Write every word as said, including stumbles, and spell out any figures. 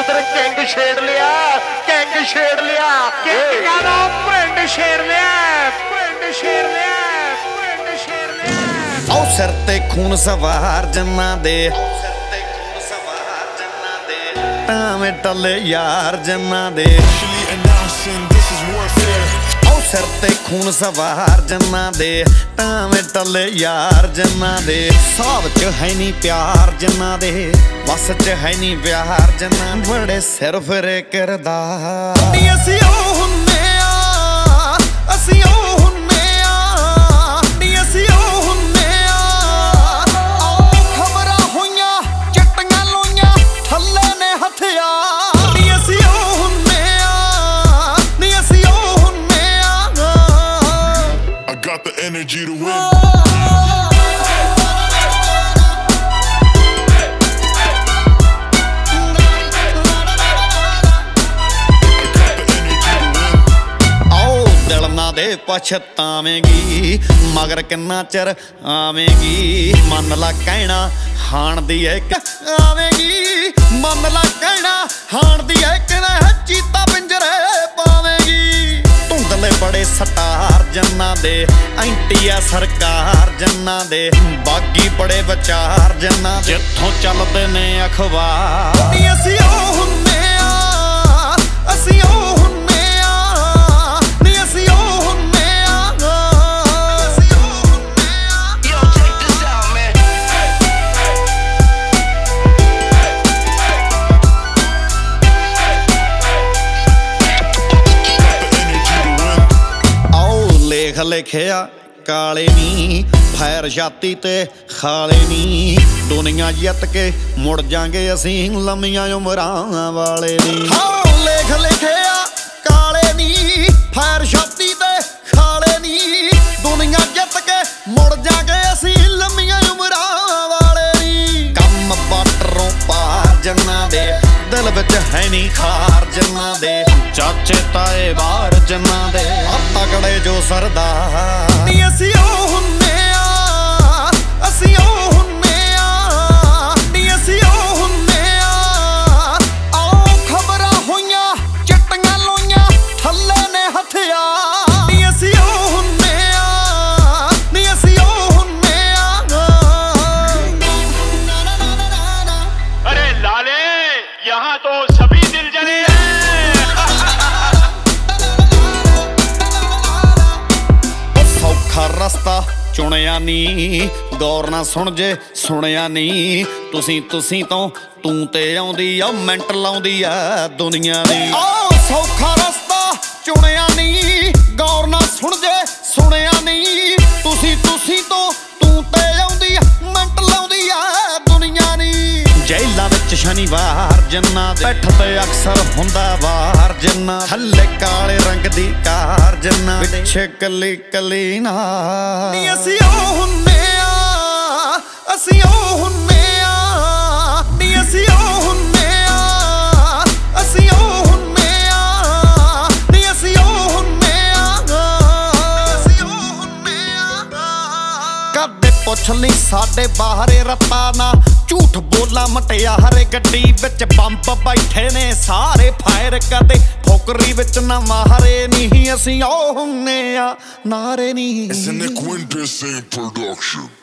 ਉਧਰ ਕਿੰਗ ਛੇੜ ਲਿਆ, ਕਿੰਗ ਛੇੜ ਲਿਆ, ਕਿੰਗਾਂ ਦਾ ਪਿੰਡ ਛੇੜ ਲਿਆ, ਪਿੰਡ ਛੇੜ ਲਿਆ, ਪਿੰਡ ਛੇੜ ਲਿਆ। ਆਓ ਸਿਰ ਤੇ ਖੂਨ ਸਵਾਰ ਜੰਨਾਂ ਦੇ, ਟਾਵੇਂ ਟੱਲੇ ਯਾਰ ਜੰਨਾਂ ਦੇ। ਆਓ ਸਿਰ ਤੇ ਖੂਨ ਸਵਾਰ ਜੰਨਾਂ ਦੇ, ਟਾਵੇਂ ਟੱਲੇ ਯਾਰ ਜੰਨਾਂ ਦੇ। ਸਾਬ ਚ ਹੈ ਨੀ ਪਿਆਰ ਜੰਨਾਂ ਦੇ, ਵਸ ਚ ਹੈ ਨੀ ਪਿਆਰ ਜੰਨਾਂ ਦੇ। ਬੜੇ ਸਿਰ ਫਿਰੇ ਕਿਰਦਾਰ ਨੀ ਅਸੀਂ ਉਹ ਹੁੰਨੇ ਆ, ਅਸੀਂ ਉਹ ਹੁੰਨੇ ਆ, ਨੀ ਅਸੀਂ ਉਹ ਹੁੰਨੇ ਆ। ਆਓ ਖਬਰਾਂ ਹੋਈਆਂ ਚਿੱਟੀਆਂ ਲੋਈਆਂ ਥੱਲੇ ਨੇ ਹਥਿਆਰ, ਨੀ ਅਸੀਂ ਉਹ ਹੁੰਨੇ ਆ, ਨੀ ਅਸੀਂ ਉਹ ਹੁੰਨੇ ਆ। I got the energy to win. ਦੇ ਪਛਤਾਵੇਂਗੀ ਮਗਰ ਕਿੰਨਾ ਚਿਰ ਆਵੇਂਗੀ। ਮੰਨ ਲਾ ਕਹਿਣਾ ਹਾਣ ਦੀ ਇੱਕ ਆਵੇਂਗੀ, ਮੰਨ ਲਾ ਕਹਿਣਾ ਹਾਣ ਦੀ ਇੱਕ ਨਾ ਚੀਤਾ ਪਿੰਜਰੇ ਪਾਵੇਂਗੀ। ਧੁੰਦਲੇ ਬੜੇ ਸਟਾਰ ਜੰਨਾਂ ਦੇ, ਐਂਟੀ ਆ ਸਰਕਾਰ ਜੰਨਾਂ ਦੇ। ਬਾਗੀ ਬੜੇ ਵਿਚਾਰ ਜੰਨਾਂ ਦੇ, ਜਿੱਥੋਂ ਚੱਲਦੇ ਨੇ ਅਖਬਾਰ। ਨੀ ਅਸੀਂ ਉਹ ਹੁੰਨੇ ਆ, ਅਸੀਂ ਉਹ ਹੁੰਨੇ ਆ, ਨੀ ਅਸੀਂ ਉਹ ਲੇਖ ਲਿਖਿਆ ਕਾਲੇ ਨੀ, ਫੈਰ ਛਾਤੀ ਤੇ ਖਾਲੇ ਨੀ। ਦੁਨੀਆ ਜਿੱਤ ਕੇ ਮੁੜ ਜਾਂਗੇ ਅਸੀਂ ਲੰਮੀਆਂ ਉਮਰਾਂ ਵਾਲੇ ਨੀ। ਹਾਂ ਲੇਖ ਲਿਖਿਆ ਕਾਲੇ ਨੀ, ਫੈਰ ਛਾਤੀ ਤੇ ਖਾਲੇ ਨੀ। ਦੁਨੀਆ ਜਿੱਤ ਕੇ ਮੁੜ ਜਾਂਗੇ ਅਸੀਂ ਲੰਮੀਆਂ ਉਮਰਾਂ ਵਾਲੇ ਨੀ। ਕੰਮ ਬਾਟਰੋਂ ਪਾਰ ਜੰਨਾਂ ਦੇ, ਦਿਲ ਵਿੱਚ ਹੈ ਨੀ ਖਾਰ ਜੰਨਾਂ ਦੇ। ਚਾਚੇ ਤਾਏ ਬਾਹਰ ਜੰਨਾਂ ਦੇ, ਤਗੜੇ ਜੋ ਸਰਦਾਰ। ਨੀ ਅਸੀਂ ਉਹ ਹੁੰਨੇ ਆ, ਅਸੀਂ ਉਹ ਹੁੰਨੇ ਆ, ਨੀ ਅਸੀਂ ਉਹ ਹੁੰਨੇ ਆ। ਆਓ ਖਬਰਾਂ ਹੋਈਆਂ ਚਿੱਟੀਆਂ ਲੋਈਆਂ ਥੱਲੇ ਨੇ ਹਥਿਆਰ, ਨੀ ਅਸੀਂ ਉਹ ਹੁੰਨੇ ਆ, ਨੀ ਅਸੀਂ ਉਹ ਹੁੰਨੇ ਆ। ਅਰੇ ਲਾਲੇ यहाँ तो सभी दिल जले हैं। ਸੌਖਾ ਰਸਤਾ ਚੁਣਿਆ ਨੀ, ਗੌਰ ਨਾ ਸੁਣ ਜੇ ਸੁਣਿਆ ਨੀ। ਤੁਸੀਂ ਤੁਸੀਂ ਤੋਂ ਤੂੰ ਤੇ ਆਉਂਦੀ ਆ, ਮਿੰਟ ਲਾਉਂਦੀ ਆ ਦੁਨੀਆ ਦੀ। ਆਹ ਸੌਖਾ ਰਸਤਾ ਚੁਣਿਆ ਨੀ, ਗੌਰ ਨਾ ਸੁਣ ਜੇ ਸੁਣਿਆ ਨੀ। ਤੁਸੀਂ ਤੁਸੀਂ ਤੋਂ ਤੂੰ ਤੇ ਆਉਂਦੀ ਆ, ਮਿੰਟ ਲਾਉਂਦੀ ਆ ਦੁਨੀਆ ਦੀ। ਜੇਲਾਂ ਵਿੱਚ ਸ਼ਨੀਵਾਰ ਜੰਨਾਂ ਦੇ, ਪਿੱਠ ਤੇ ਅਕਸਰ ਹੁੰਦਾ ਵਾਰ ਜੰਨਾਂ। ਥੱਲੇ ਕਾਲੇ ਰੰਗ ਦੀ ਕਾਰ ਜੰਨਾਂ, ਪਿੱਛੇ ਕੱਲੀ ਕੱਲੀ ਨਾਰ। ਨੀ ਅਸੀਂ ਉਹ ਹੁੰਨੇ ਆ, ਅਸੀਂ ਉਹ ਹੁੰਨੇ ਆ, ਨੀ ਅਸੀਂ ਉਹ ਹੁੰਨੇ ਆ, ਅਸੀਂ ਉਹ ਹੁੰਨੇ ਆ, ਨੀ ਅਸੀਂ ਉਹ ਹੁੰਨੇ ਆ, ਅਸੀਂ ਉਹ ਹੁੰਨੇ ਆ। ਕਦੇ ਪੁੱਛ ਲਈ ਸਾਡੇ ਬਾਹਰੇ ਰੱਤਾ ਨਾ, ਝੂਠ ਬੋਲਾ ਮਟਿਆਰੇ। ਗੱਡੀ ਵਿੱਚ ਬੰਬ ਬੈਠੇ ਨੇ ਸਾਰੇ ਫਾਇਰ, ਕਦੇ ਫੋਕਰੀ ਵਿੱਚ ਨਾ ਮਾਰੇ ਨਹੀਂ। ਅਸੀਂ ਉਹ ਹੁੰਨੇ ਆ, ਨਾਰੇ ਨਹੀਂ। It's an Equindising production.